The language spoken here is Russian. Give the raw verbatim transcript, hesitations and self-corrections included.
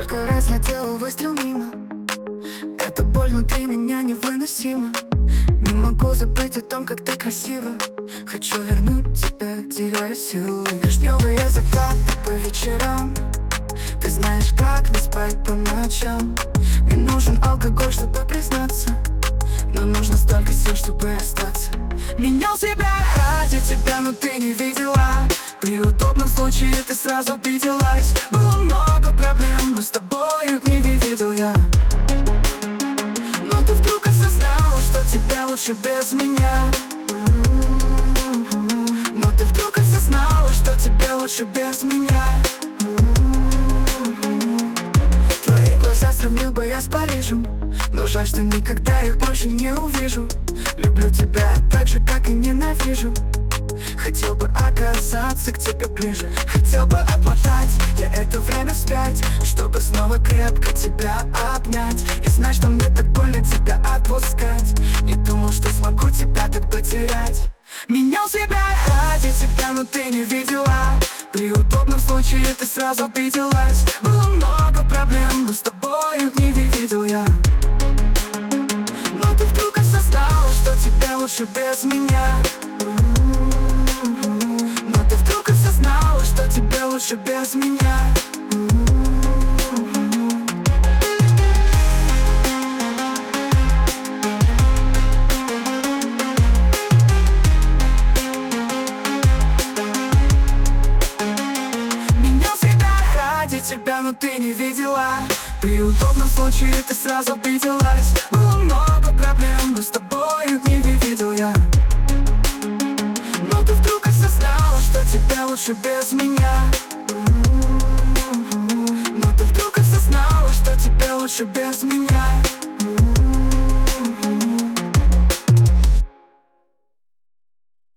Сколько раз летел выстрел мимо. Эта боль внутри меня невыносима. Не могу забыть о том, как ты красива. Хочу вернуть тебя, теряя силы. Вишневые закаты по вечерам. Ты знаешь, как не спать по ночам. Мне нужен алкоголь, чтобы признаться, но нужно столько сил, чтобы остаться. Менял себя ради тебя, но ты не видела. При удобном случае ты сразу обиделась. Было много проблем, но с тобой их не видел я. Но ты вдруг осознала, что тебя лучше без меня. Но ты вдруг осознала, что тебе лучше без меня. Твои глаза сравнил бы я с Парижем, но жаль, что никогда их больше не увижу. Люблю тебя так же, как и ненавижу. Хотел бы оказаться к тебе ближе. Хотел бы отмотать я это время вспять, чтобы снова крепко тебя обнять. И знать, что мне так больно тебя отпускать. Не думал, что смогу тебя так потерять. Менял себя ради тебя, но ты не видела. При удобном случае ты сразу обиделась. Было много проблем, но с тобой их не видел я. Но ты вдруг осознала, что тебе лучше без меня. Но ты вдруг осознала, что тебе лучше без меня. Менял себя ради тебя, но ты не видела. При удобном случае ты сразу обиделась. Было много проблем, но с тобой их не видел я. Но ты вдруг осознала, что тебе лучше без меня. Но ты вдруг осознала, что тебе лучше без меня.